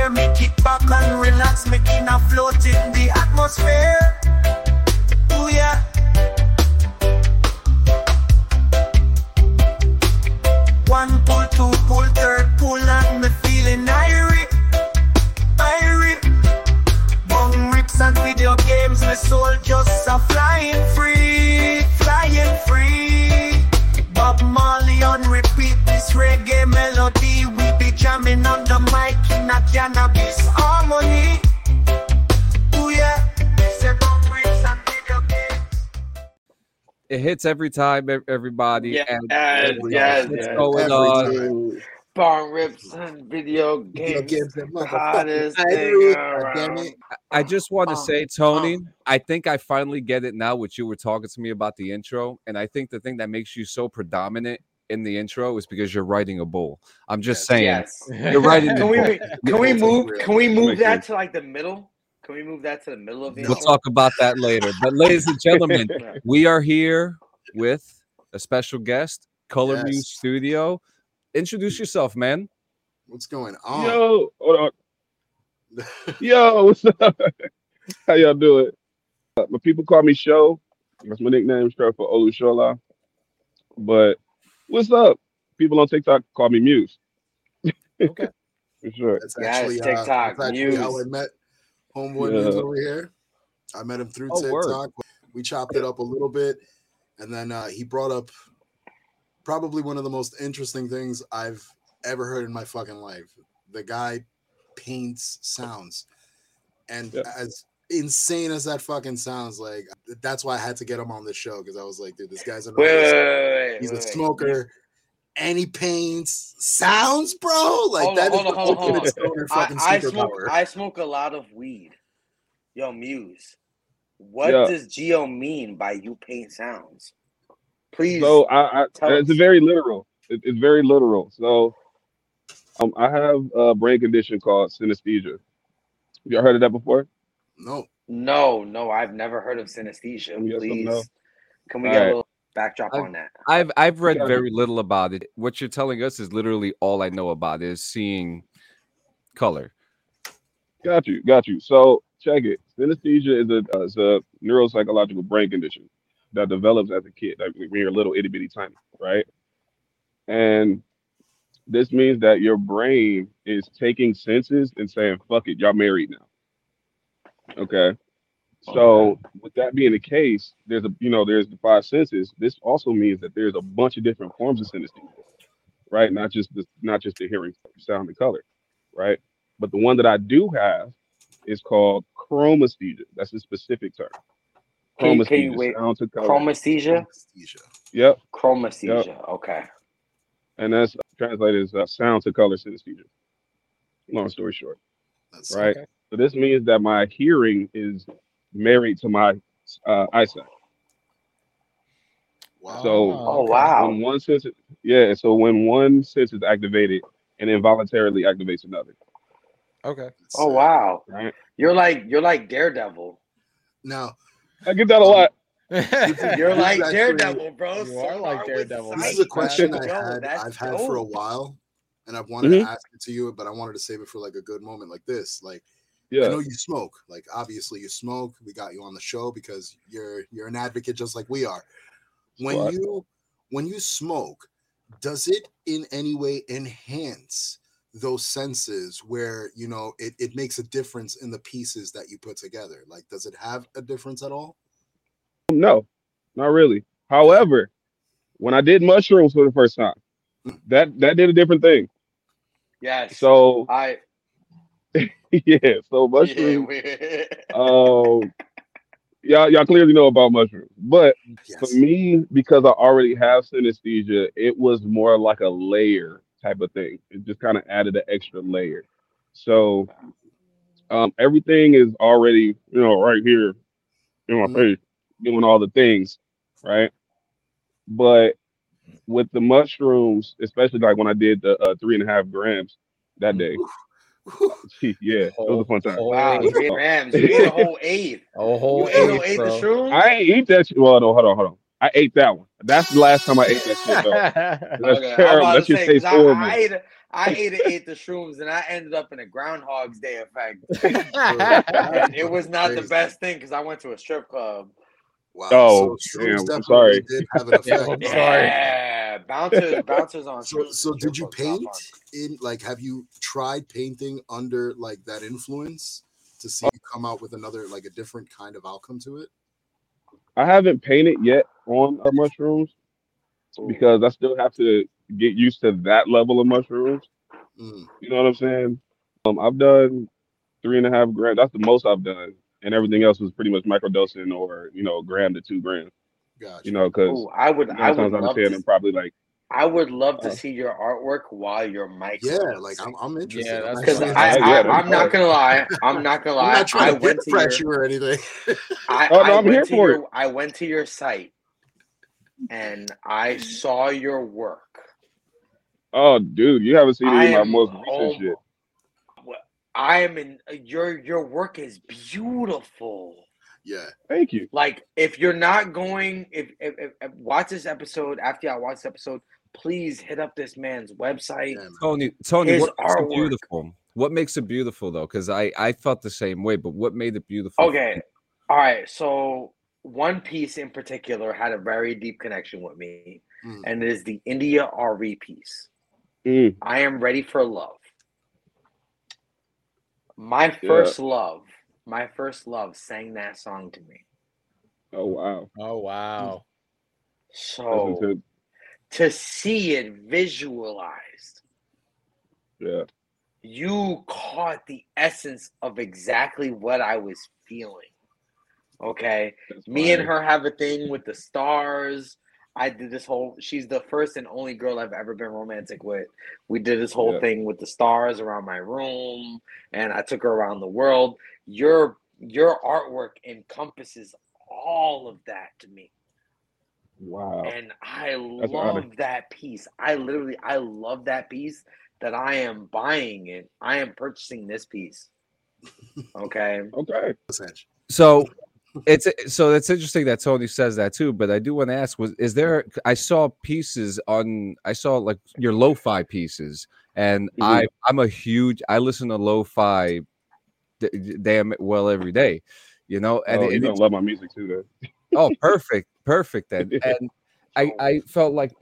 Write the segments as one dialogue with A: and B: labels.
A: here, me kick back and relax, making a float in the atmosphere. Ooh yeah. One pull, two pull, third pull, and me feeling irie. Bong rips and video games, my soul just a flying free. Bob Marley on repeat, this reggae melody. We be jamming on the mic in a cannabis harmony. Ooh yeah, say bong rips and video games.
B: It hits every time, everybody.
C: Yes,
B: What's going on?
C: Bong rips and video games. The hottest thing around.
B: I just want to say, Tony, I think I finally get it now. What you were talking to me about the intro, and I think the thing that makes you so predominant in the intro is because you're riding a bull. I'm just saying, you're riding.
C: Can we move that to like the middle? Can we move that to the middle of the
B: We'll talk about that later. But ladies and gentlemen, we are here with a special guest, Color Muse Studio. Introduce yourself, man.
D: What's going on?
E: Yo, hold on. Yo, what's up? How y'all doing? My people call me Show. That's my nickname, short for Olushola. But what's up? People on TikTok call me Muse.
D: Okay.
E: For sure.
D: That's actually,
C: TikTok,
D: that's actually how I met Homeboy Muse over here. I met him through TikTok.
B: Word.
D: We chopped it up a little bit. And then he brought up probably one of the most interesting things I've ever heard in my fucking life. The guy paints sounds. And as insane as that fucking sounds, like, that's why I had to get him on the show, because I was like, dude, this guy's he's a smoker and he paints sounds, bro. Like,
C: I smoke a lot of weed. Yo, Muse, what does Geo mean by you paint sounds? Please.
E: So it's very literal. It's very literal. So I have a brain condition called synesthesia. You heard of that before?
C: No, I've never heard of synesthesia. Please, can we get a little backdrop on that?
B: I've read very little about it. What you're telling us is literally all I know about is seeing color.
E: Got you. So check it. Synesthesia is a neuropsychological brain condition that develops as a kid, like when you're a little itty bitty tiny, right? And this means that your brain is taking senses and saying, fuck it, y'all married now. Okay. So with that being the case, there's the five senses. This also means that there's a bunch of different forms of synesthesia, right? Not just the hearing, sound, and color, right? But the one that I do have is called chromesthesia. That's a specific term.
C: Chromesthesia?
E: Yep.
C: Chromesthesia.
E: Yep.
C: Okay.
E: And that's translated as sound to color synesthesia. Long story short. Right? Okay. So this means that my hearing is married to my eyesight.
D: Wow.
E: So
C: wow.
E: When one sense when one sense is activated, and involuntarily activates another.
F: Okay.
C: Oh wow.
E: Right.
C: You're like Daredevil.
D: Now
E: I get that a lot.
C: You're like Daredevil, bro.
F: You are like Daredevil.
D: This is a question I've had for a while, and I've wanted to ask it to you, but I wanted to save it for like a good moment like this. Like, I know you smoke. Like, obviously you smoke. We got you on the show because you're an advocate just like we are. When you smoke, does it in any way enhance those senses where, it makes a difference in the pieces that you put together? Like, does it have a difference at all?
E: No, not really. However, when I did mushrooms for the first time, that did a different thing.
C: Yes.
E: So so mushrooms. Y'all clearly know about mushrooms, but for me, because I already have synesthesia, it was more like a layer type of thing. It just kind of added an extra layer. So everything is already, right here in my face, doing all the things, right? But with the mushrooms, especially like when I did the 3.5 grams that day, it was a fun time.
C: Wow, 3 grams. You ate a whole 8.
F: A whole
C: you
F: 8,
C: ate
F: bro.
C: the shrooms?
E: I ain't eat that shit. Well, no, hold on. I ate that one. That's the last time I ate that shit, though. That's
C: Okay,
E: terrible. That shit tastes horrible.
C: I ate the shrooms and I ended up in a Groundhog's Day effect. And it was not the best thing because I went to a strip club.
D: Wow.
E: Oh,
D: so
E: damn. I'm sorry.
D: Did have an effect.
F: I'm sorry.
C: Yeah, bouncers on.
D: So did you paint in like? Have you tried painting under like that influence to see you come out with another like a different kind of outcome to it?
E: I haven't painted yet on mushrooms because I still have to get used to that level of mushrooms. You know what I'm saying? I've done 3.5 grams. That's the most I've done, and everything else was pretty much microdosing or gram to 2 grams.
D: Gotcha.
E: You know, because
C: I would love to
E: probably like.
C: I would love to see your artwork while you're mic.
D: Yeah, like I'm interested.
F: Yeah,
C: because I'm not gonna lie. I'm not trying
D: to went to pressure or anything.
E: I'm here for it.
C: I went to your site and I saw your work.
E: Oh, dude, you haven't seen any of my most recent shit.
C: I am in your work is beautiful.
D: Yeah,
E: thank you.
C: Like, if you're not going, if watch this episode after I watch this episode, please hit up this man's website.
B: Tony, what makes it beautiful? What makes it beautiful though? Because I felt the same way, but what made it beautiful?
C: Okay, all right. So one piece in particular had a very deep connection with me, and it is the India RE piece. I am ready for love. My first love sang that song to me.
E: Oh wow!
F: Oh wow!
C: So to see it visualized, you caught the essence of exactly what I was feeling. Okay, me and her have a thing with the stars. I did this whole. She's the first and only girl I've ever been romantic with. We did this whole thing with the stars around my room, and I took her around the world. Your artwork encompasses all of that to me.
E: Wow.
C: And I love that piece. I love that piece that I am buying it. I I am purchasing this piece. Okay.
E: Okay.
B: So it's interesting that Tony says that too, but I do want to ask, I saw like your lo-fi pieces, and I listen to lo-fi damn well every day, and
E: you don't love my music too then.
B: Oh, perfect then. And I felt like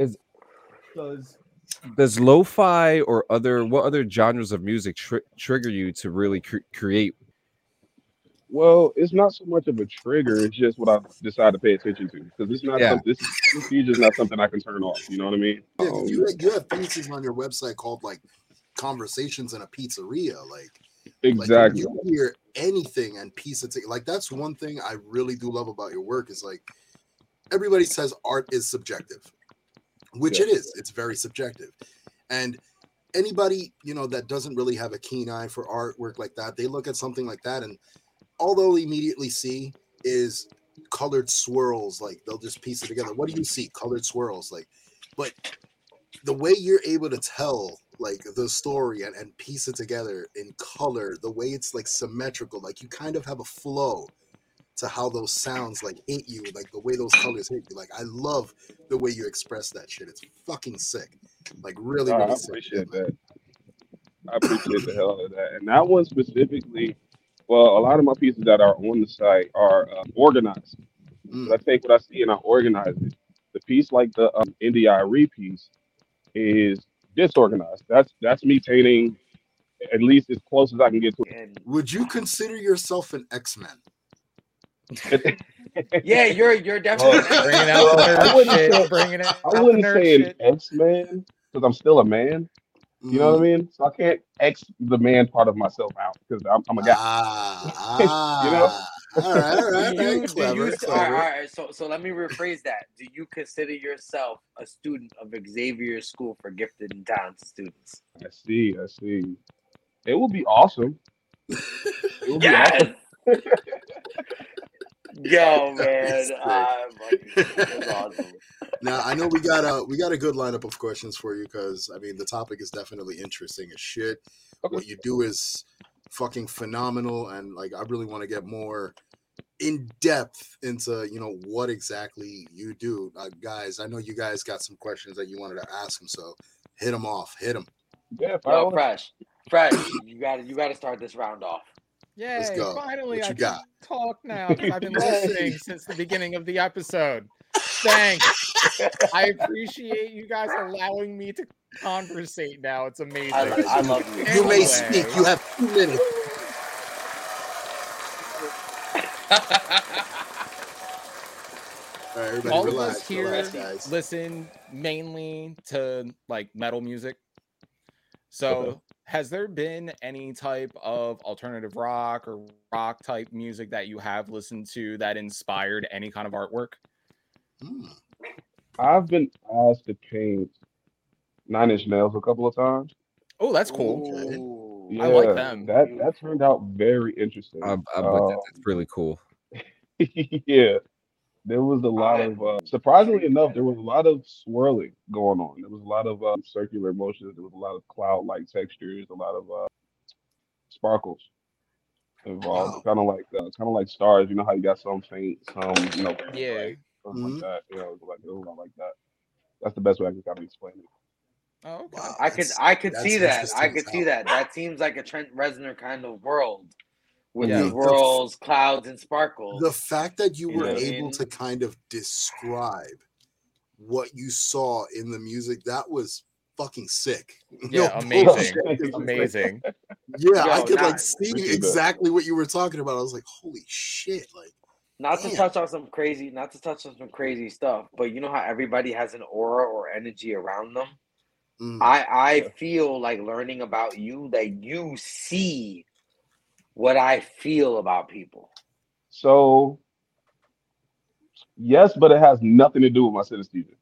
B: does lo-fi or what other genres of music trigger you to really create?
E: Well, it's not so much of a trigger. It's just what I decide to pay attention to, because it's not something. This is just not something I can turn off. You know what I mean?
D: Yeah, you have pieces on your website called like "Conversations in a Pizzeria." Like
E: exactly.
D: Like, you hear anything and piece it together. Like that's one thing I really do love about your work is like everybody says art is subjective, which it is. It's very subjective, and anybody that doesn't really have a keen eye for artwork like that, they look at something like that and all they'll immediately see is colored swirls. Like they'll just piece it together. What do you see? Colored swirls. Like, but the way you're able to tell like the story and piece it together in color, the way it's like symmetrical, like you kind of have a flow to how those sounds like hit you, like the way those colors hit you. Like I love the way you express that shit. It's fucking sick. Like really, really sick.
E: I appreciate the hell out of that. And that one specifically, well, a lot of my pieces that are on the site are organized. So I take what I see and I organize it. The piece like the India RE piece is disorganized. That's me painting at least as close as I can get to it.
D: Would you consider yourself an X-Men?
C: Yeah, you're definitely
F: bringing out the
E: I wouldn't say an X-Man because I'm still a man. You know what I mean? So I can't X the man part of myself out because I'm a guy. You know?
D: All right. Clever.
C: All right. So let me rephrase that. Do you consider yourself a student of Xavier School for Gifted and Talented Students?
E: I see. It would be awesome.
C: Yes. Yo, man, that's awesome.
D: Now I know we got a good lineup of questions for you because I mean the topic is definitely interesting as shit. Okay. What you do is fucking phenomenal, and like I really want to get more in depth into what exactly you do. Guys, I know you guys got some questions that you wanted to ask him, so hit them off. Hit them.
E: Yeah,
C: Yo, Fresh, you got to start this round off.
F: Yay,
D: Let's go.
F: Finally,
D: I
F: can talk now because I've been listening since the beginning of the episode. Thanks. I appreciate you guys allowing me to conversate now. It's amazing.
C: I love you.
D: You may speak. You have 2 minutes. All right, everybody
F: all
D: relax,
F: of us here
D: relax, guys.
F: listen mainly to like metal music. So has there been any type of alternative rock or rock type music that you have listened to that inspired any kind of artwork?
E: I've been asked to paint 9 Inch Nails a couple of times.
F: Oh, that's cool.
D: Okay.
E: Yeah,
F: I like them.
E: That turned out very interesting.
B: I bet that's really cool.
E: Yeah. There was a lot of, surprisingly enough, there was a lot of swirling going on. There was a lot of circular motions. There was a lot of cloud-like textures, a lot of sparkles involved.
D: Wow.
E: Kind of like stars. You know how you got some faint, some very
F: Yeah.
E: bright, something like that. It was a lot like that. That's the best way I can kind of explain it.
F: Oh, okay.
D: Wow,
C: I could
D: that's
C: see that.
D: interesting
C: I
D: as
C: could see
D: hell.
C: that. That seems like a Trent Reznor kind of world with
F: Yeah.
C: swirls, clouds, and sparkles.
D: The fact that you were
C: Yeah.
D: able to kind of describe what you saw in the music, that was fucking sick.
F: Yeah, amazing.
D: bullshit. It was like-
F: Amazing.
D: Yeah, I
C: Yo,
D: could
C: nah,
D: like see
E: appreciate that.
D: exactly what you were talking about. I was like, holy shit. Like,
C: Not to
D: Damn.
C: touch on some crazy stuff, but you know how everybody has an aura or energy around them?
D: mm,
C: I feel like learning about you that you see what I feel about people.
E: So, yes, but it has nothing to do with my synesthesia.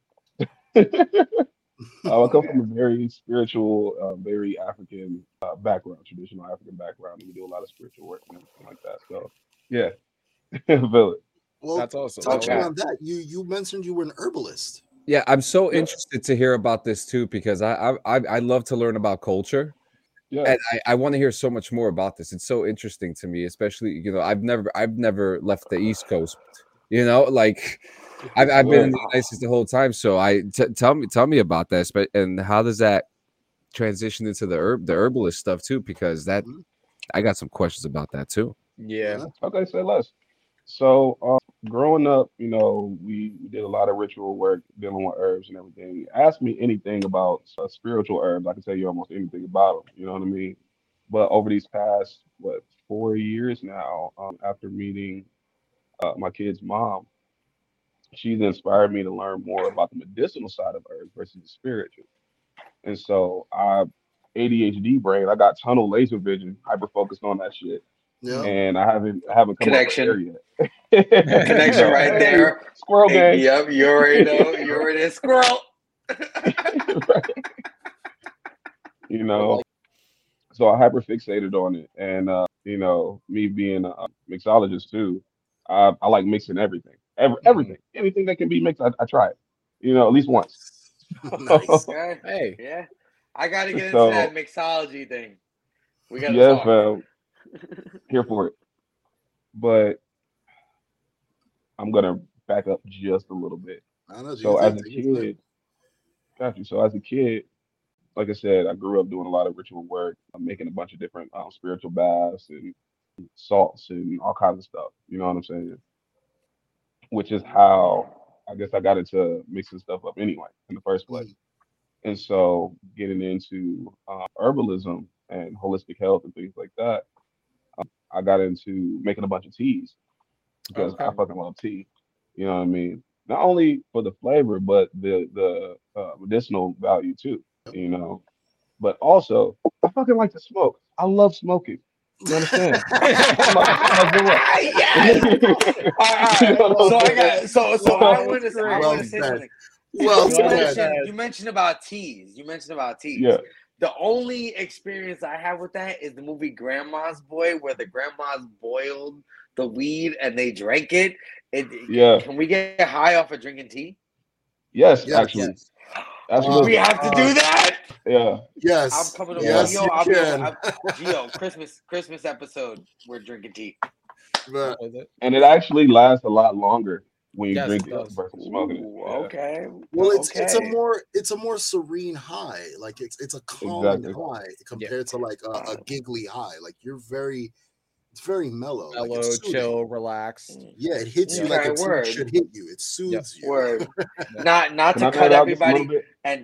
E: I come from a very spiritual, very African background, traditional African background, and we do a lot of spiritual work and everything like that. So, yeah, feel it.
D: well,
F: That's awesome.
D: touching
C: Okay.
D: on that, you mentioned you were an herbalist.
B: Yeah, I'm so
E: Yeah.
B: interested to hear about this too because I love to learn about culture.
E: Yeah,
B: And I want to hear so much more about this. It's so interesting to me, especially I've never left the East Coast. Like I've been in the United States the whole time. So tell me about that, and how does that transition into the herbalist stuff too? Because I got some questions about that too.
F: Yeah.
E: Okay, say less. So, growing up, we did a lot of ritual work dealing with herbs and everything. Ask me anything about spiritual herbs, I can tell you almost anything about them. You know what I mean? But over these past 4 years now, after meeting my kid's mom, she's inspired me to learn more about the medicinal side of herbs versus the spiritual. And so, ADHD brain, I got tunnel laser vision, hyper focused on that shit.
D: Yeah.
E: And I haven't come
C: Connection.
E: up with there yet.
C: Connection right there.
E: Squirrel
C: Hey,
E: gang.
C: yep, you already know. You already a squirrel.
E: So I hyper fixated on it, and me being a mixologist too, I like mixing everything, everything, anything that can be mixed. I try it, at least once.
D: Nice.
C: Okay.
F: Hey.
C: Yeah. I got to get into
E: So-
C: that mixology thing. We got to
E: Yeah,
C: talk.
E: fam, here for it. But I'm gonna back up just a little bit.
D: I know,
E: So
D: dude,
E: as a
D: take your time.
E: kid, got you. So as a kid, like I said, I grew up doing a lot of ritual work. I'm making a bunch of different spiritual baths and salts and all kinds of stuff. You know what I'm saying? Which is how I guess I got into mixing stuff up anyway in the first place. And so getting into herbalism and holistic health and things like that, I got into making a bunch of teas because I fucking love tea. You know what I mean? Not only for the flavor, but the medicinal value too. But also I fucking like to smoke. I love smoking. You understand?
C: Yes! All right. So I want to say something.
D: Well
C: You mentioned about teas.
E: Yeah.
C: The only experience I have with that is the movie Grandma's Boy, where the grandmas boiled the weed and they drank it.
E: Yeah.
C: Can we get high off of drinking tea?
E: Yes,
D: Yes.
E: actually.
F: Yes.
E: Absolutely.
C: We have to do that.
E: Yeah.
D: Yes.
C: I'm coming to
D: Yes,
C: Gio.
D: you can.
C: Gio, Christmas episode. We're drinking tea.
E: And it actually lasts a lot longer when you drink it versus smoking it.
C: Yeah. Okay.
D: Well, it's a more serene high. Like it's a calming high compared to like a giggly high. Like it's very mellow.
F: Mellow,
D: like
F: chill, relax.
D: Yeah, it hits you like it should hit you. It soothes you.
C: Word. Not to cut everybody and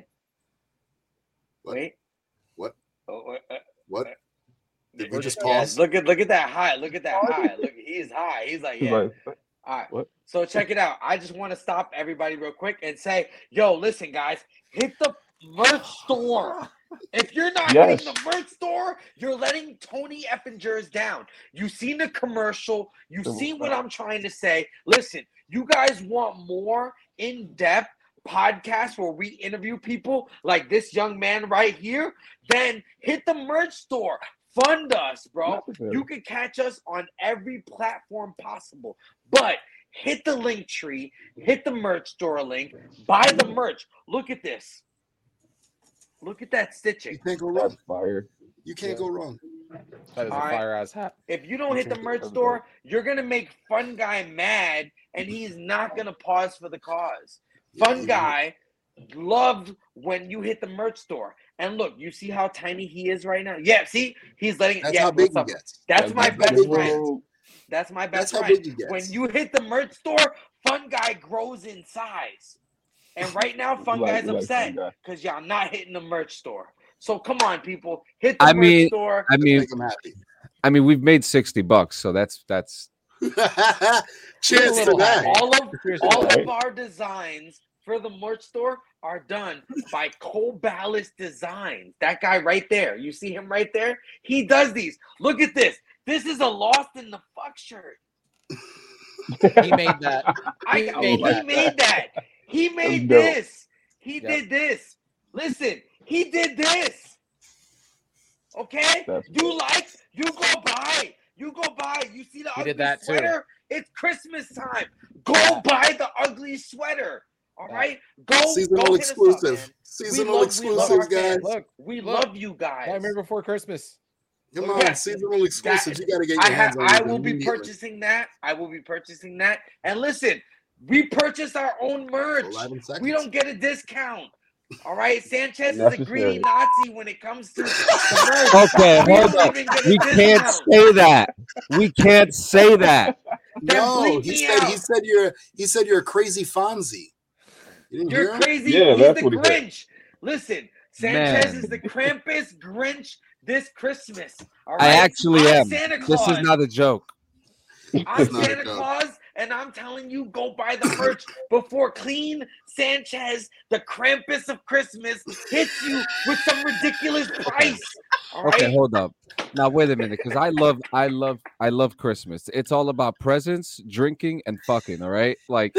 C: wait.
D: What?
C: What?
D: Did we just pause?
C: Look at that high. Look at that high. Look, he's high. He's like, yeah. All right. What? So check it out. I just want to stop everybody real quick and say, yo, listen, guys, hit the merch store. If you're not hitting the merch store, you're letting Tony Effingers down. You've seen the commercial. You've seen what I'm trying to say. Listen, you guys want more in-depth podcasts where we interview people like this young man right here? Then hit the merch store. Fund us, bro. You can catch us on every platform possible. But hit the link tree, hit the merch store link, buy the merch. Look at this. Look at that stitching.
D: You can't go wrong. Fire. You can't go wrong.
F: That is a fire-ass hat.
C: If you don't hit the merch store, you're going to make Fun Guy mad, and he's not going to pause for the cause. Fun Guy loved when you hit the merch store. And look, you see how tiny he is right now? Yeah, see? He's letting
D: That's how big he gets.
C: That's my best friend. That's my best friend. When you hit the merch store, Fun Guy grows in size. And right now, Fun Guy's upset because y'all not hitting the merch store. So come on, people, hit the merch store.
D: Make them happy.
B: I mean, we've made $60, so that's.
D: Cheers to that.
C: All of our designs for the merch store are done by Cole Ballas Designs. That guy right there. You see him right there? He does these. Look at this. This is a Lost in the Fuck shirt.
F: He made that.
C: He made this. He did this. Listen, he did this. Okay? You go buy. You see the ugly sweater? It's Christmas time. Go buy the ugly sweater. All right?
D: Seasonal exclusive. Seasonal exclusive, guys.
C: Look, we love you guys.
F: Nightmare Before Christmas.
D: Come on, seasonal exclusives. You got to get your hands on
C: I will be purchasing that. And listen, we purchase our own merch. We don't get a discount. All right, Sanchez is a greedy Nazi when it comes to the merch.
B: Okay, hold on. We can't say that. We can't say that.
D: No, he said you're a crazy Fonzie.
C: You're crazy. Yeah, he's the Grinch. Listen, Sanchez is the Krampus Grinch this Christmas. All right?
B: I actually am. This is not a joke.
C: I'm Santa Claus, and I'm telling you, go buy the merch before Clean Sanchez, the Krampus of Christmas, hits you with some ridiculous price. All right?
B: Okay, hold up. Now wait a minute, because I love Christmas. It's all about presents, drinking, and fucking. All right, like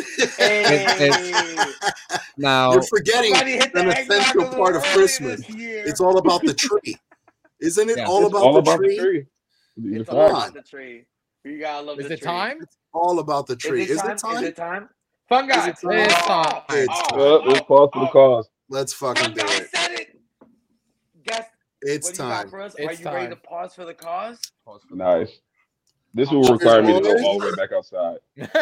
B: now
D: you're forgetting an essential part of Christmas. It's all about the tree, isn't it? All about the tree.
C: It's all about the tree. You gotta love the tree.
F: Is it time?
D: It's all about the tree. Is it time?
C: Fun Guy.
F: It's time.
E: Let's pause for the cause.
D: Let's fucking do it.
C: Said it. Guess.
D: It's time.
C: For us? Are you ready to pause for the cause?
E: Nice. This will require me to go all the way back outside.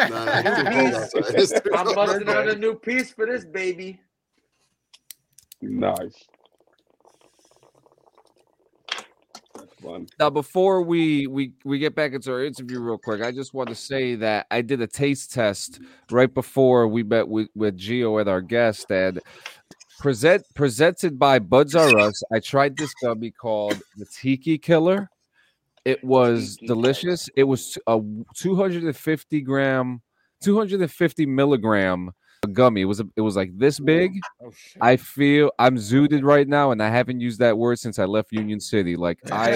C: I'm busting out a new piece for this baby.
E: Nice. Fun.
B: Now, before we get back into our interview real quick, I just want to say that I did a taste test right before we met with Gio at our guest, and presented by Buds R Us, I tried this gummy called the Tiki Killer. It was delicious. It was a 250 milligram gummy. It was like this big. I feel I'm zooted right now, and I haven't used that word since I left Union City. Like I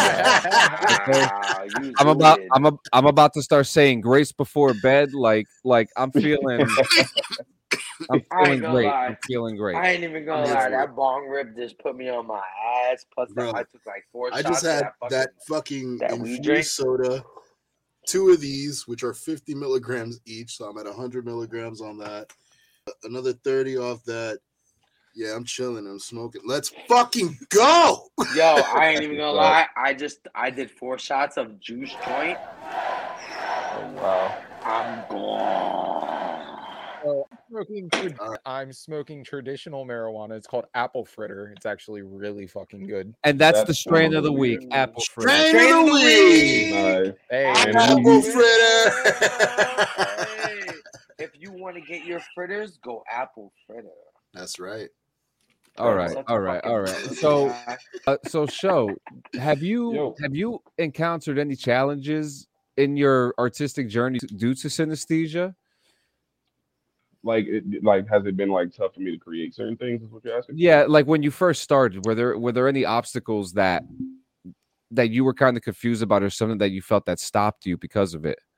B: am. I'm about to start saying grace before bed. Like I'm feeling. Great. I'm feeling great.
C: I ain't even gonna lie. That bong rib just put me on my ass. Plus, I took like 4 shots.
D: I just had that infused soda. 2 of these, which are 50 milligrams each, so I'm at 100 milligrams on that. Another 30 off that. Yeah, I'm chilling. I'm smoking. Let's fucking go.
C: Yo, I ain't even gonna lie. I did 4 shots of Juice Joint. Wow. I'm gone.
F: I'm smoking traditional marijuana. It's called apple fritter. It's actually really fucking good.
B: And that's the strain of the week, apple fritter.
D: Strain of the week.
E: Nice.
F: Hey,
D: apple fritter.
C: Hey, if you want to get your fritters, go apple fritter.
D: That's right.
B: All right. So show, have you encountered any challenges in your artistic journey due to synesthesia?
E: Like, has it been like tough for me to create certain things? Is what you're asking?
B: Yeah, like when you first started, were there any obstacles that you were kind of confused about, or something that you felt that stopped you because of it?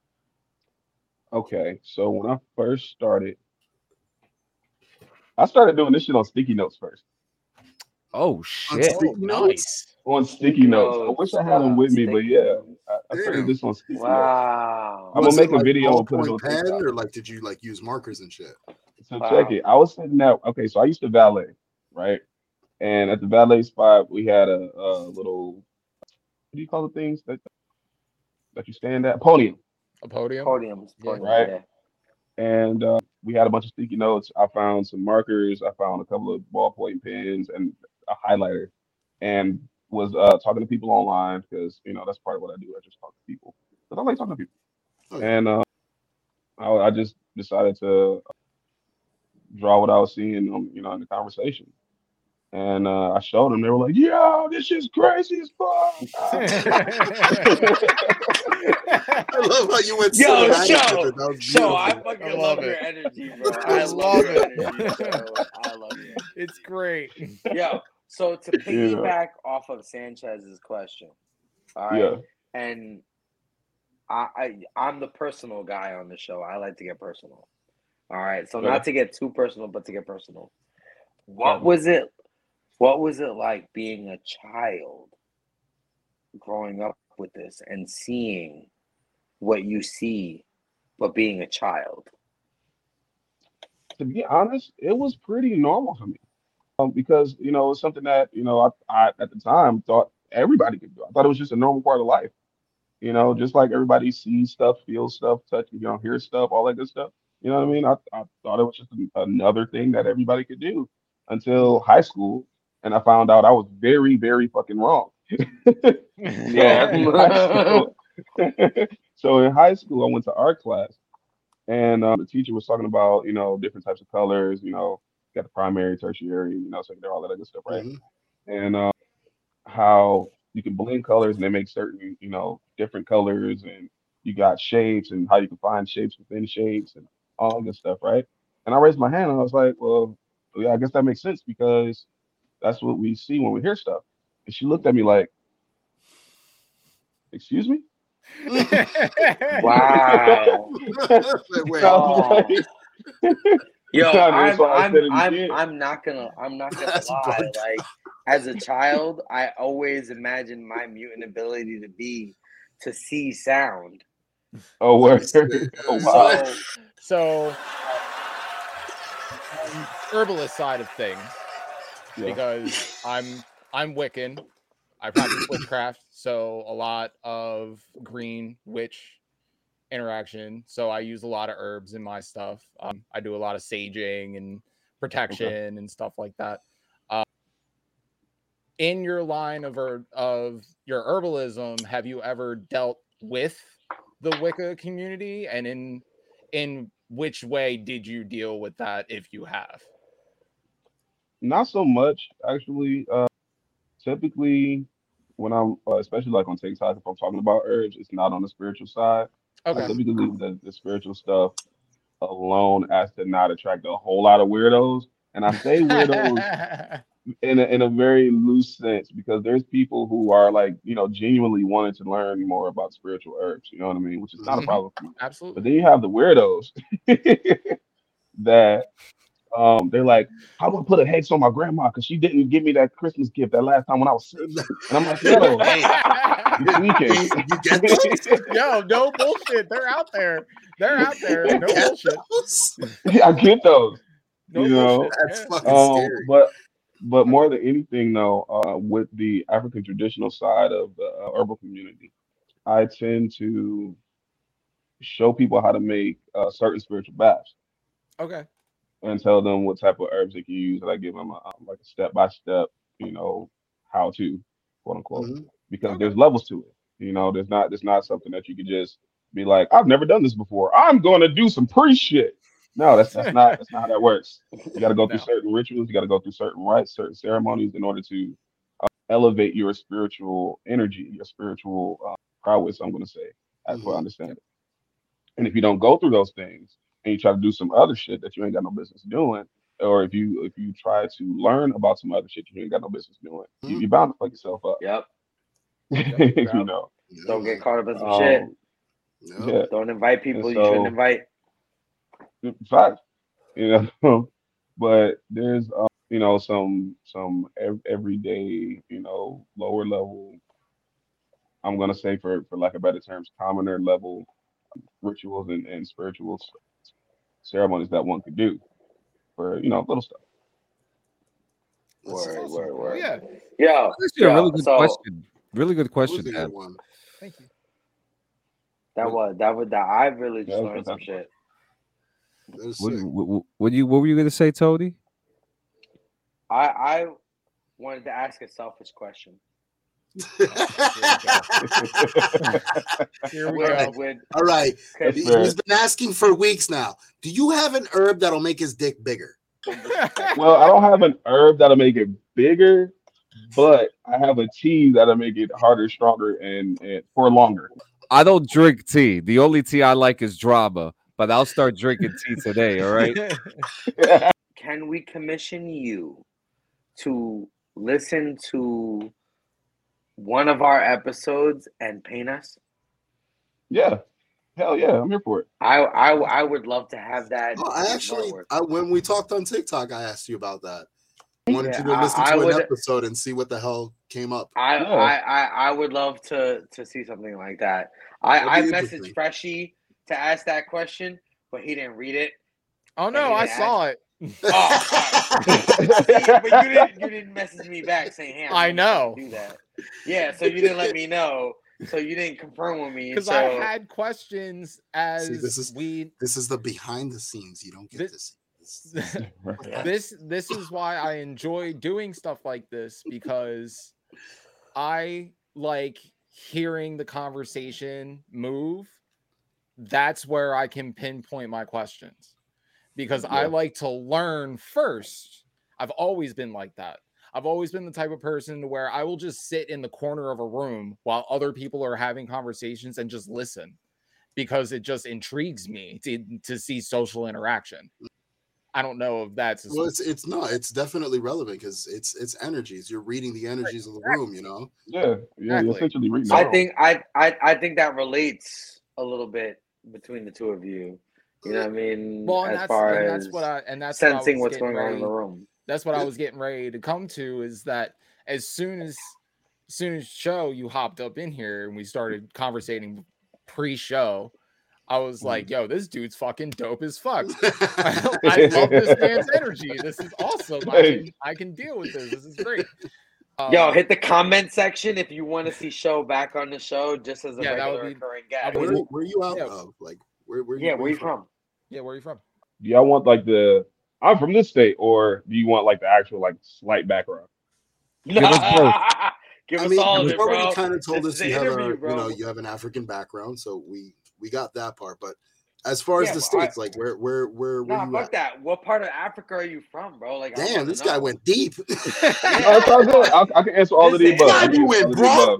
E: Okay, so when I first started, I started doing this shit on sticky notes first.
B: Oh shit!
F: Nice.
E: On sticky notes. I wish I had them with me, but yeah, I started this on sticky notes.
C: Wow.
E: I'm gonna make a video and put it on
D: pen,
E: TikTok.
D: or like, did you like use markers and shit?
E: So check it. I was sitting there. Okay, so I used to valet, right? And at the valet spot, we had a little, what do you call the things that you stand at? Podium.
F: A podium.
C: Podium,
E: right?
C: Yeah.
E: And we had a bunch of sticky notes. I found some markers. I found a couple of ballpoint pens and a highlighter, and was talking to people online because that's part of what I do. I just talk to people because I like talking to people. Okay. And I just decided to draw what I was seeing, in the conversation. And I showed them. They were like, "Yo, this is crazy as fuck."
D: I love how you went.
C: Show. I fucking love your energy, bro. I love it. I love it.
F: It's great.
C: Yo, so to piggyback off of Sanchez's question, all right, and I'm the personal guy on the show. I like to get personal. All right, so not to get too personal, but to get personal. What was it like being a child, growing up with this and seeing what you see, but being a child?
E: To be honest, it was pretty normal for me, because it was something that I at the time thought everybody could do. I thought it was just a normal part of life. Just like everybody sees stuff, feels stuff, touch, hears stuff, all that good stuff. You know what I mean? I thought it was just another thing that everybody could do until high school, and I found out I was very, very fucking wrong. So in high school, I went to art class, and the teacher was talking about different types of colors. Got the primary, tertiary, secondary, all that other stuff, right? Mm-hmm. And how you can blend colors and they make certain different colors, and you got shapes and how you can find shapes within shapes and all that good stuff, right? And I raised my hand and I was like, well, yeah, I guess that makes sense because that's what we see when we hear stuff. And she looked at me like, excuse me?
C: Wow. Yo, I'm not gonna lie. Like, as a child, I always imagined my mutant ability to see sound.
E: Oh, word. Oh, wow.
F: So herbalist side of things, because I'm Wiccan. I practice witchcraft, so a lot of green witch interaction. So I use a lot of herbs in my stuff. I do a lot of saging and protection and stuff like that. In your line of your herbalism, have you ever dealt with the Wicca community, and in which way did you deal with that, if you have?
E: Not so much, actually. Typically, when I'm especially like on TikTok, if I'm talking about herbs, it's not on the spiritual side. Okay. I typically leave the spiritual stuff alone, as to not attract a whole lot of weirdos. And I say weirdos in a very loose sense, because there's people who are like, genuinely wanting to learn more about spiritual herbs. You know what I mean? Which is not a problem for me.
F: Absolutely.
E: But then you have the weirdos that they're like, how do I put a hex on my grandma because she didn't give me that Christmas gift that last time when I was sick? And I'm like, yo,
D: you get those?
F: Yo, no bullshit. They're out there. No bullshit.
E: I get those.
F: No
D: that's fucking scary.
E: But more than anything, though, with the African traditional side of the herbal community, I tend to show people how to make certain spiritual baths.
F: Okay.
E: And tell them what type of herbs they can use. And I give them like a step by step, how to, quote unquote, because there's levels to it. There's not something that you could just be like, I've never done this before. I'm going to do some priest shit. No, that's not how that works. You got to go through certain rituals. You got to go through certain rites, certain ceremonies in order to elevate your spiritual energy, your spiritual prowess. I'm going to say, as I understand it. And if you don't go through those things, and you try to do some other shit that you ain't got no business doing, or if you try to learn about some other shit you ain't got no business doing, you're bound to fuck yourself up.
C: Yep. Don't get caught up in some shit.
E: Yeah.
C: Don't invite people you shouldn't invite.
E: Fact. But there's some everyday, lower level, I'm gonna say for lack of better terms, commoner level rituals and spiritual ceremonies that one could do for little stuff.
C: Word.
F: Yeah.
C: Yeah.
B: That's a really good question. Really good question, Dan.
F: Thank you.
C: I really just learned some shit.
B: What were you gonna say, Tony?
C: I wanted to ask a selfish question.
F: Here we go.
D: All right. He's been asking for weeks now. Do you have an herb that'll make his dick bigger?
E: Well, I don't have an herb that'll make it bigger, but I have a tea that'll make it harder, stronger, and for longer.
B: I don't drink tea. The only tea I like is drama, but I'll start drinking tea today. All right.
C: Can we commission you to listen to one of our episodes and paint us?
E: Yeah. Hell yeah, I'm here for it.
C: I would love to have that.
D: When we talked on TikTok, I asked you about that. I wanted you to listen to an episode and see what the hell came up.
C: I would love to see something like that. I messaged Freshie to ask that question, but he didn't read it.
F: Oh no, I saw it.
C: But you didn't message me back saying, "Hey,
F: I know."
C: Do that. Yeah, so you didn't let me know. So you didn't confirm with me
F: because I had questions as
D: this is the behind the scenes. You don't get this.
F: This is why I enjoy doing stuff like this, because I like hearing the conversation move. That's where I can pinpoint my questions, because I like to learn first. I've always been like that. I've always been the type of person where I will just sit in the corner of a room while other people are having conversations and just listen, because it just intrigues me to see social interaction. I don't know if that's
D: it's definitely relevant because it's energies. You're reading the energies of the room,
E: Yeah,
F: exactly.
E: You're essentially reading.
C: I think that relates a little bit between the two of you. You know what I mean?
F: Well,
C: that's sensing what's going on in the room.
F: That's what I was getting ready to come to, is that as soon as show you hopped up in here and we started conversating pre-show, I was like, yo, this dude's fucking dope as fuck. I love this man's energy. This is awesome. I can deal with this. This is great.
C: Yo, hit the comment section if you want to see Show back on the show, just as a regular recurring guest.
D: Where are you out of? Like, where you from?
F: Yeah, where are you from?
E: Do y'all want like I'm from this state, or do you want like the actual like slight background?
C: Give us all of it, bro.
D: You already kind of told us you have an African background, so we got that part. But as far as the states, like where you
C: fuck that. What part of Africa are you from, bro? Like,
D: damn, this guy went deep.
E: It's all good. I can answer all of the above.
D: You went, bro.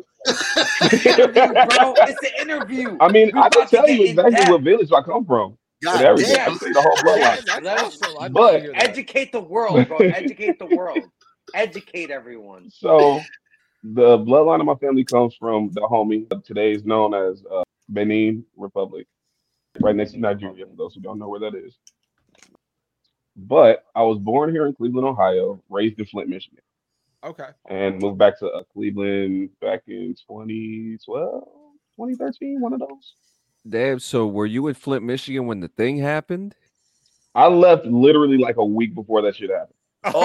C: It's an interview.
E: I mean, I can tell you exactly what village I come from.
D: God damn.
E: The whole bloodline.
C: But educate the world, bro. Educate the world. Educate everyone.
E: So the bloodline of my family comes from the homie. Today is known as Benin Republic, right next to Nigeria, for those who don't know where that is. But I was born here in Cleveland, Ohio, raised in Flint, Michigan.
F: Okay.
E: And moved back to Cleveland back in 2012, 2013, one of those.
B: Damn, so were you in Flint, Michigan when the thing happened?
E: I left literally like a week before that shit happened.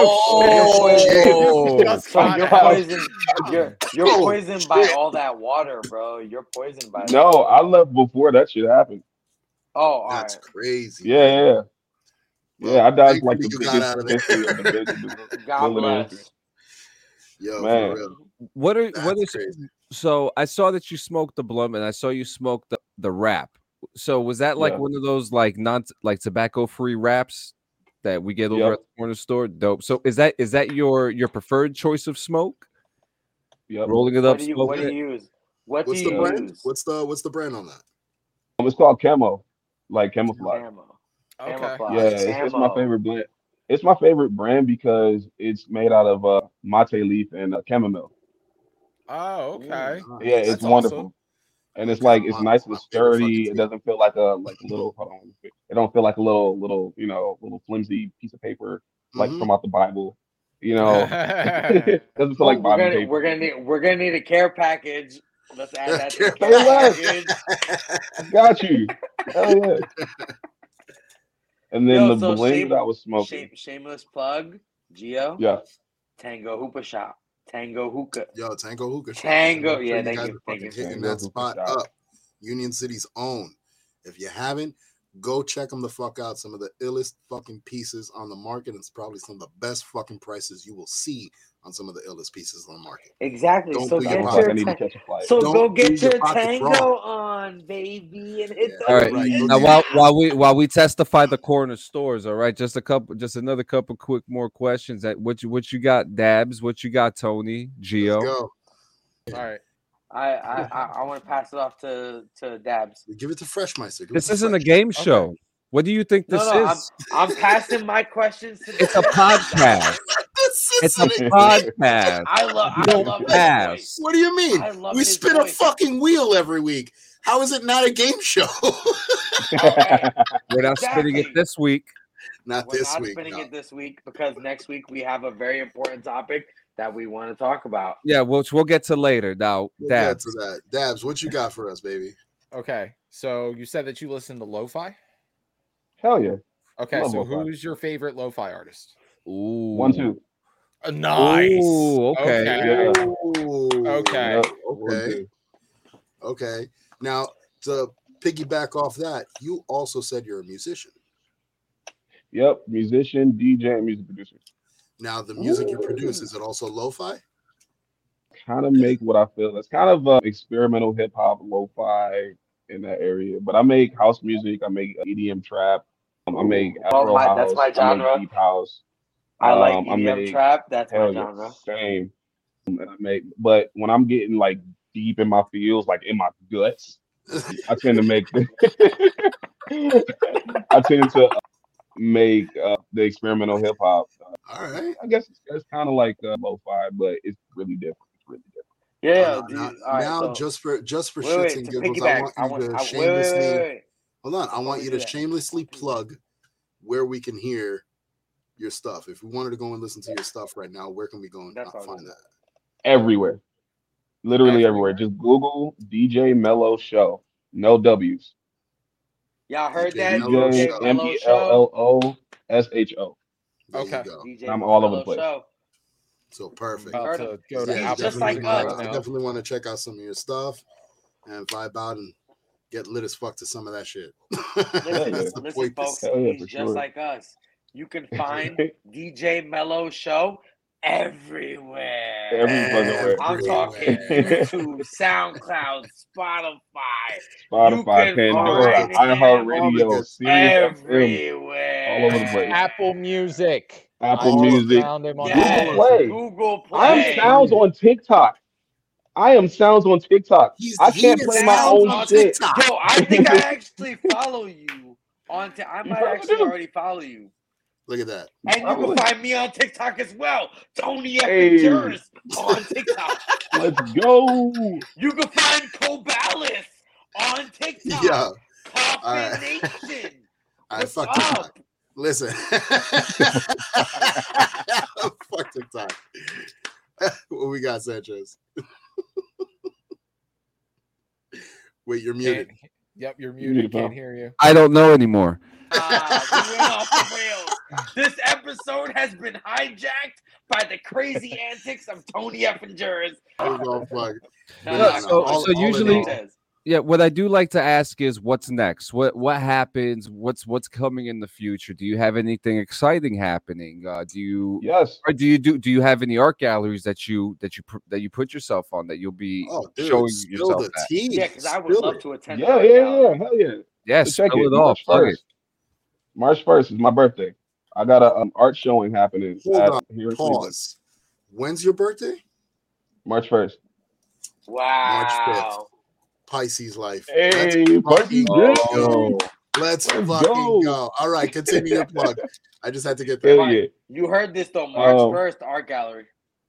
C: You're poisoned by all that water, bro. You're poisoned by
E: No, I left before that shit happened.
C: Oh,
D: that's crazy.
E: Yeah. Yeah, I dodged like
D: the
E: biggest
C: God bless.
D: Yo,
E: man.
D: for real.
B: What is crazy. So I saw that you smoked the blunt, and I saw you smoke the wrap. So was that like one of those like tobacco free wraps that we get over at the corner store? Dope. So is that your preferred choice of smoke?
E: Yep.
B: Rolling it up.
C: What do you use? What's the brand?
D: What's the brand on that?
E: It's called Camo, like camouflage.
F: Okay.
E: Yeah, it's my favorite blend. It's my favorite brand because it's made out of mate leaf and chamomile.
F: Oh, okay.
E: Yeah, it's
F: That's
E: wonderful.
F: Awesome.
E: And it's like it's nice and sturdy. It doesn't feel like a little. Hold on, it don't feel like a little little flimsy piece of paper like from out the Bible. You know, it doesn't feel like Bible paper.
C: We're gonna need a care package. Let's add that to the
E: care package. Got you. Hell yeah. And then the blend that I was smoking.
C: Shameless plug, Gio.
E: Yeah.
C: Tango Hookah Shop. Tango Hookah.
D: Yo, Tango Hookah Shop.
C: Tango. Yeah, thank you.
D: Hitting that spot up. Union City's own. If you haven't, go check them the fuck out. Some of the illest fucking pieces on the market. It's probably some of the best fucking prices you will see on some of the illest pieces on the market.
C: Exactly.
D: Go
C: get your tango on, baby, and hit
B: all right. Now, while we testify the corner stores, all right. Just another couple quick more questions. What you got, Dabs? What you got, Tony? Gio?
C: All right. I want to pass it off to Dabs.
D: Give it to Freshmeister.
B: This isn't a game show. Okay. What do you think this is?
C: I'm passing my questions to
B: It's a podcast. It's a podcast.
C: I love
B: pass.
D: What do you mean? We spin a fucking wheel every week. How is it not a game show?
B: We're not spinning it this week.
D: We're not
C: spinning it this week because next week we have a very important topic that we want to talk about.
B: Yeah, which we'll get to later. Now, Dabs.
D: We'll get to that. Dabs, what you got for us, baby?
F: Okay, so you said that you listen to lo-fi?
E: Hell yeah.
F: Okay, so who's your favorite lo-fi artist?
B: Ooh.
E: 1-2.
F: Nice.
B: Ooh, okay.
F: Okay.
D: Okay. Now, to piggyback off that, you also said you're a musician.
E: Yep, musician, DJ, and music producer.
D: Now, the music you produce, is it also lo-fi?
E: Kind of make what I feel. It's kind of experimental hip hop, lo-fi in that area. But I make house music. I make EDM trap. I make Afro house.
C: That's my genre.
E: I make deep house.
C: I like EDM trap. That's my genre.
E: Same. And but when I'm getting like deep in my feels, like in my guts, I tend to make. I tend to make the experimental hip hop.
D: All right.
E: I guess it's kind of like lo-fi, but it's really different.
C: Yeah.
D: Just for shits and giggles, I want you to shamelessly. Hold on. I want you to shamelessly plug where we can hear your stuff. If we wanted to go and listen to your stuff right now, where can we go and find that?
E: Everywhere. Literally everywhere. Just Google DJ Mello Show. No W's.
C: Y'all heard that?
E: DJ MELLOSHO.
C: Okay.
E: I'm all over the place.
D: So perfect.
C: Just like us.
D: I definitely want to check out some of your stuff and vibe out and get lit as fuck to some of that shit.
C: Listen, folks, he's just like us. You can find DJ Mello Show everywhere. I'm talking YouTube, SoundCloud, Spotify,
E: Pandora, iHeartRadio,
C: everywhere,
E: all over the place.
F: Apple Music,
C: Google Play.
E: I am Sounds on TikTok. I can't play my own shit.
C: Yo, I think I actually follow you on. I might actually already follow you.
D: Look at that.
C: And you can find me on TikTok as well. Tony F. on TikTok.
E: Let's go.
C: You can find Cobalis on TikTok.
D: Yeah.
C: Coffin Nation.
D: All right, fuck TikTok. Listen. Fuck TikTok. What we got, Sanchez? Wait, you're muted.
F: Yep, you're muted. Can't hear you.
B: I don't know anymore.
C: We went off the rails. This episode has been hijacked by the crazy antics of Tony F. and Jers.
B: So usually, Yeah, what I do like to ask is what's next? What happens? What's coming in the future? Do you have anything exciting happening? Do you or do you have any art galleries that you put yourself on that you'll be showing yourself at?
C: Yeah, because I would love to attend.
E: Yeah, hell yeah.
B: Yes,
E: so check it.
B: March 1st.
E: March 1st is my birthday. I got an art showing happening.
D: Pause. When's your birthday?
E: March 1st.
C: Wow.
D: March 5th. Pisces life.
E: Hey, Pisces
D: go. Let's fucking go. All right, continue your plug. I just had to get that.
E: Yeah.
C: You heard this though, March 1st, art gallery.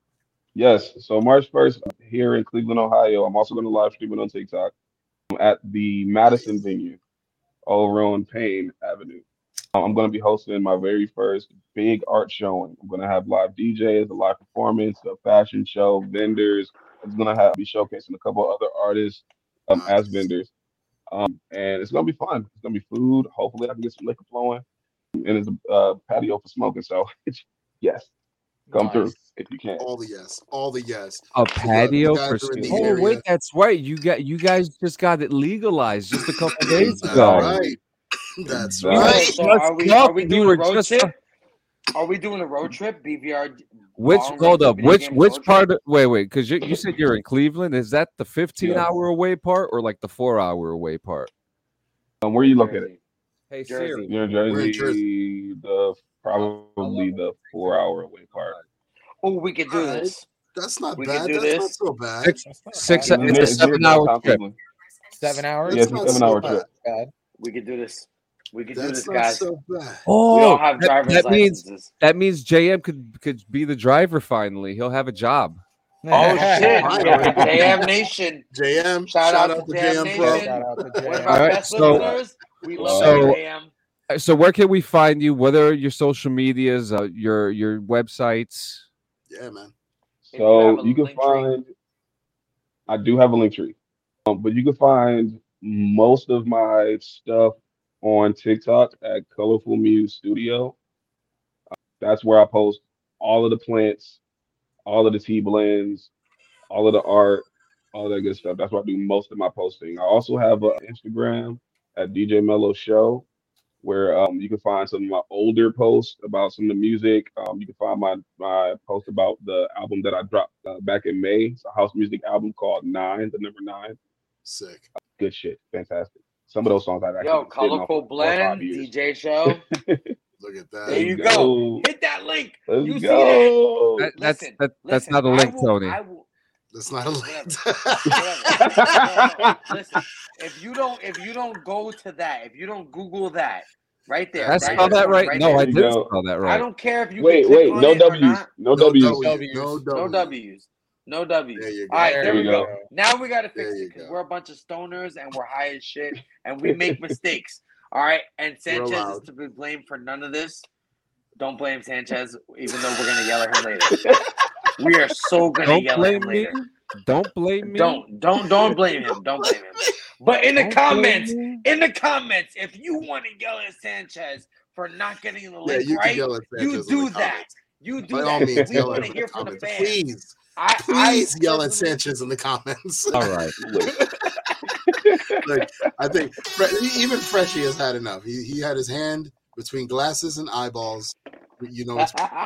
E: Yes, so March 1st here in Cleveland, Ohio. I'm also going to live stream it on TikTok at the Madison venue over on Payne Avenue. I'm going to be hosting my very first big art showing. I'm going to have live DJs, a live performance, a fashion show, vendors. I'm going to be showcasing a couple other artists as vendors. And it's going to be fun. It's going to be food. Hopefully I can get some liquor flowing. And it's a patio for smoking. So, yes, come through if you can.
D: All the yes.
B: A patio for smoking. Oh, wait, that's right. You guys just got it legalized just a couple days ago.
D: Right. That's right.
C: So are we doing a road trip? Are we doing a road trip? BVR.
B: Hold up. Which part? Wait, because you said you're in Cleveland. Is that the 15-hour away part or like the 4-hour away part?
E: Where you located?
B: Hey Siri.
E: You're in Jersey. Probably the 4-hour away part.
C: Oh, we could do this.
D: That's not bad. That's not so bad.
B: It's a 7-hour trip.
F: 7 hours?
E: Yeah, it's a 7-hour trip.
C: We could do this. We could do this, guys.
D: So bad.
B: Oh,
C: we don't have driver's licenses.
B: That means JM could be the driver finally. He'll have a job.
C: Oh shit! JM Nation.
D: JM.
C: Shout out to JM Pro.
F: Shout out to JM.
C: One of our best listeners. We love JM.
B: So where can we find you? What are your social medias? Your websites?
D: Yeah, man.
E: So you can find. I do have a link tree, but you can find most of my stuff on TikTok at Colorful Muse Studio. That's where I post all of the plants, all of the tea blends, all of the art, all that good stuff. That's where I do most of my posting. I also have an Instagram at DJ Mellow Show, where you can find some of my older posts about some of the music. You can find my post about the album that I dropped back in May. It's a house music album called 9, the number 9.
D: Sick.
E: Good shit. Fantastic. Some of those songs I've actually
C: Colorful Blend, DJ Show.
D: Look at that.
C: There you go. Hit that link.
E: Let's
C: go.
B: See that? That's not a link, Tony.
D: That's not a link.
C: Listen, if you don't go to that, if you don't Google that, right there.
B: I spelled that right. No, I didn't spell that right.
C: I don't care if you
E: wait. No W's. No
C: W's. No W's.
D: There you go.
C: All right, there we go. Now we got to fix it because we're a bunch of stoners and we're high as shit and we make mistakes. All right, and Sanchez is to be blamed for none of this. Don't blame Sanchez, even though we're gonna yell at him later. We are so gonna yell at him later.
B: Don't blame me.
C: Don't blame him. Don't blame him. But in the comments, if you want to yell at Sanchez for not getting the link right, you do that. You do that. We want to hear from the fans.
D: Please yell at Sanchez in the comments.
B: All right.
D: Like, I think even Freshie has had enough. He had his hand between glasses and eyeballs. You know.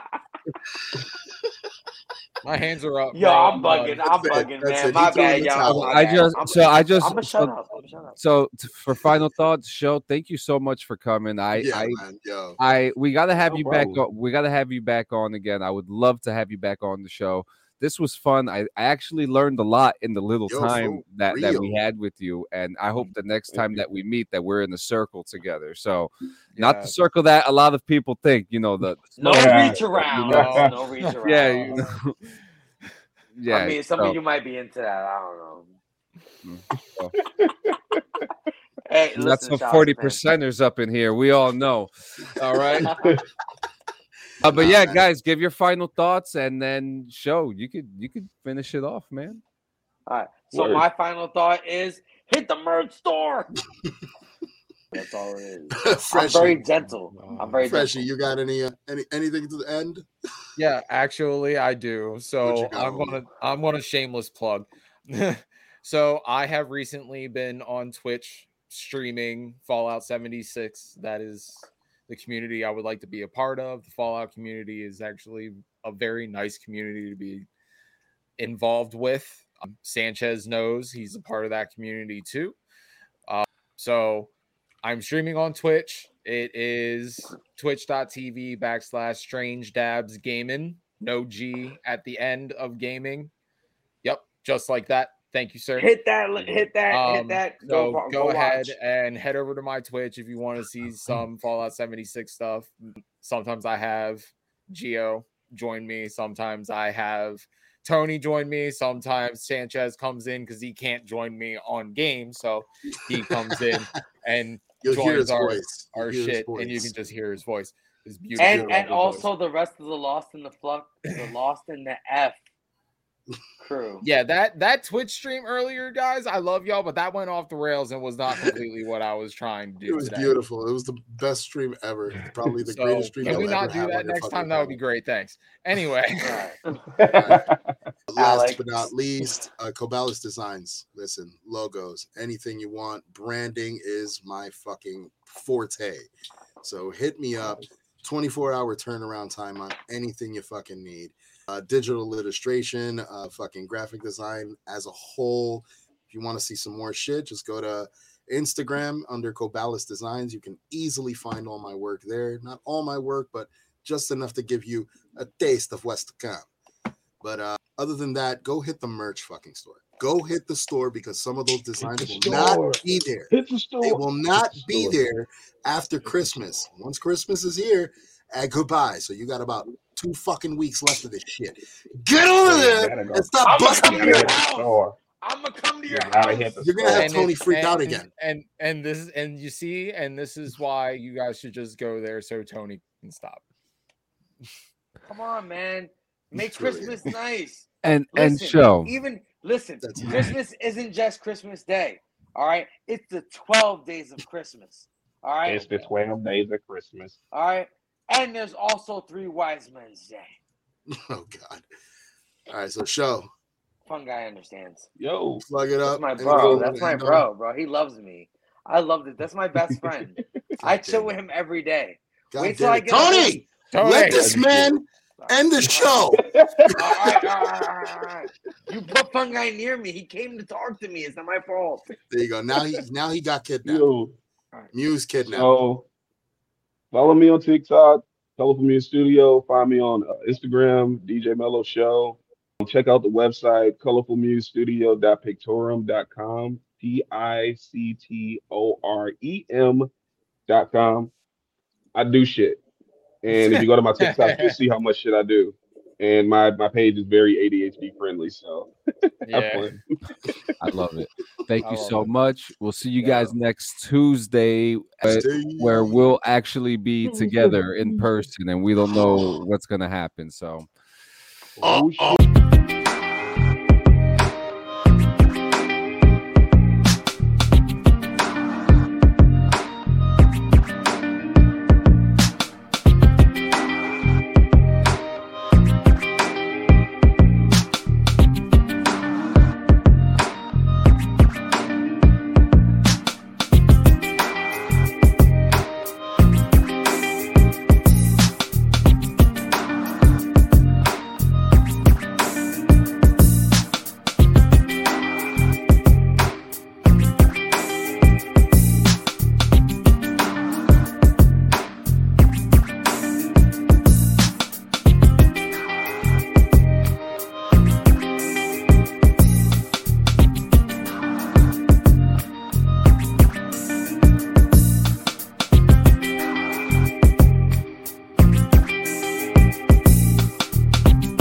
F: My hands are up.
C: Yo, I'm bugging, man. My bad, y'all.
B: I just.
C: I'm gonna shut up.
B: So for final thoughts, show. Thank you so much for coming. We gotta have you back. We gotta have you back on again. I would love to have you back on the show. This was fun. I actually learned a lot in the little time that we had with you, and I hope the next time that we meet that we're in the circle together. So, not the circle that a lot of people think. You know
C: no reach around. No reach around.
B: Yeah, you know. Yeah.
C: I mean, some of you might be into that. I don't know. Hey, listen,
B: that's some 40%ers up in here. We all know. All right. But yeah, guys, give your final thoughts and then show. You could finish it off, man.
C: All right. So my final thought is hit the merch store. That's all it is. I'm very gentle. I'm very
D: Freshie,
C: gentle.
D: you got anything to the end?
F: Yeah, actually I do. So I'm gonna shameless plug. So I have recently been on Twitch streaming Fallout 76. That is the community I would like to be a part of. The Fallout community is actually a very nice community to be involved with. Sanchez knows he's a part of that community too. So I'm streaming on Twitch. It is twitch.tv/StrangeDabsGaming. No G at the end of gaming. Yep, just like that. Thank you, sir.
C: Hit that.
F: So go ahead and head over to my Twitch if you want to see some Fallout 76 stuff. Sometimes I have Gio join me. Sometimes I have Tony join me. Sometimes Sanchez comes in because he can't join me on game. So he comes in and joins our shit, and you can just hear his voice. His beautiful
C: and also voice. The rest of the Lost in the Flux, the Lost in the F crew.
F: Yeah, that Twitch stream earlier, guys, I love y'all, but that went off the rails and was not completely what I was trying to do.
D: It was
F: today.
D: Beautiful. It was the best stream ever. Probably the greatest stream.
F: Can we not do that next time? That would be great. Thanks. Anyway,
D: last but not least, Cobalis Designs. Listen, logos, anything you want. Branding is my fucking forte. So hit me up. 24-hour turnaround time on anything you fucking need. Digital illustration, fucking graphic design as a whole. If you want to see some more shit, just go to Instagram under Cobalis Designs. You can easily find all my work there. Not all my work, but just enough to give you a taste of what's to come. But other than that, go hit the merch fucking store. Go hit the store because some of those designs will not be there.
E: Hit the store.
D: They will not be there after Christmas. Once Christmas is here, goodbye. So you got about 2 fucking weeks left of this shit. Get over there and stop busting your house.
C: I'm gonna come to your house.
D: You're gonna have Tony freak out again.
F: And this is why you guys should just go there so Tony can stop.
C: Come on, man. Make Christmas nice.
B: And show.
C: Christmas isn't just Christmas Day. All right. It's the 12 days of Christmas. All right.
E: It's the 12 days of Christmas.
C: All right. And there's also 3 Wise Men's Day.
D: Oh God. All right, so show.
C: Fun guy understands.
E: Yo,
D: plug it up.
C: That's my bro. That's my bro. He loves me. I love it. That's my best friend. I chill with him every day. Wait till I get
D: Tony, let this man end the show.
C: All right. You put Fun Guy near me. He came to talk to me. It's not my fault.
D: There you go. Now he got kidnapped. Yo. Muse kidnapped.
E: So follow me on TikTok, Colorful Muse Studio. Find me on Instagram, DJ Mellow Show. Check out the website, colorfulmusestudio.pictorum.com, PICTOREM.com. I do shit. And if you go to my TikTok, you'll see how much shit I do. And my page is very ADHD friendly, so
F: yeah.
B: I love it. Thank you so much. We'll see you guys next Tuesday, where we'll actually be together in person, and we don't know what's gonna happen. So.